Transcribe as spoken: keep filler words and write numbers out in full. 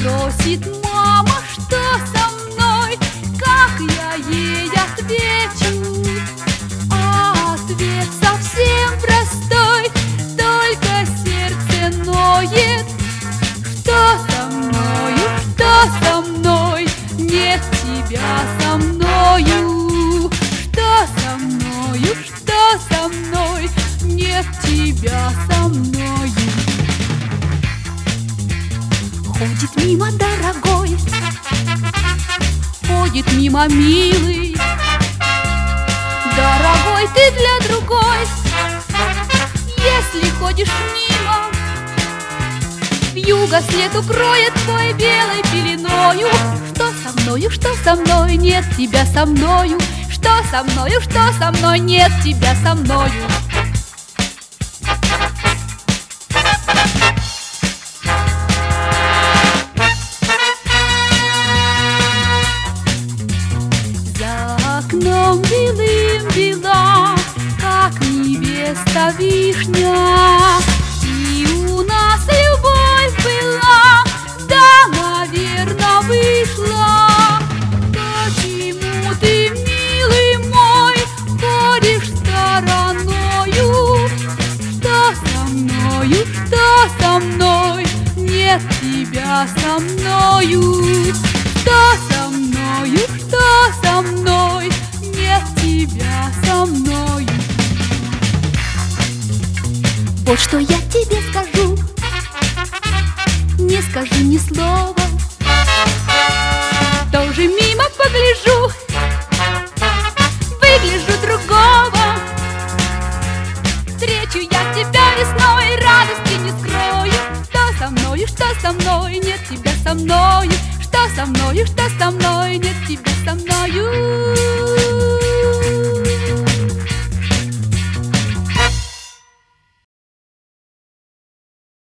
Спросит мама, что со мной, как я ей отвечу? А ответ совсем простой, только сердце ноет. Что со мною, что со мной, нет тебя со мною. Что со мною, что со мной, нет тебя со мною. Ходит мимо дорогой, ходит мимо милый. Дорогой, ты для другой, если ходишь мимо. Вьюга след укроет твой белой пеленою. Что со мною, что со мной, нет тебя со мною. Что со мною, что со мной, нет тебя со мною. За окном белым бела, как невеста вишня. И у нас любовь была, да, наверно, вышла. Почему ты, милый мой, ходишь стороною? Что со мною, что со мной, нет тебя со мною. Что со мною, что со мной, нет тебя со мною. Вот что я тебе скажу, не скажу ни слова. Тоже мимо погляжу, выгляжу другого. Встречу я тебя весной, радости не скрою. Что со мною, что со мной, нет тебя со мною. Что со мною, что со мной, нет тебя со мною.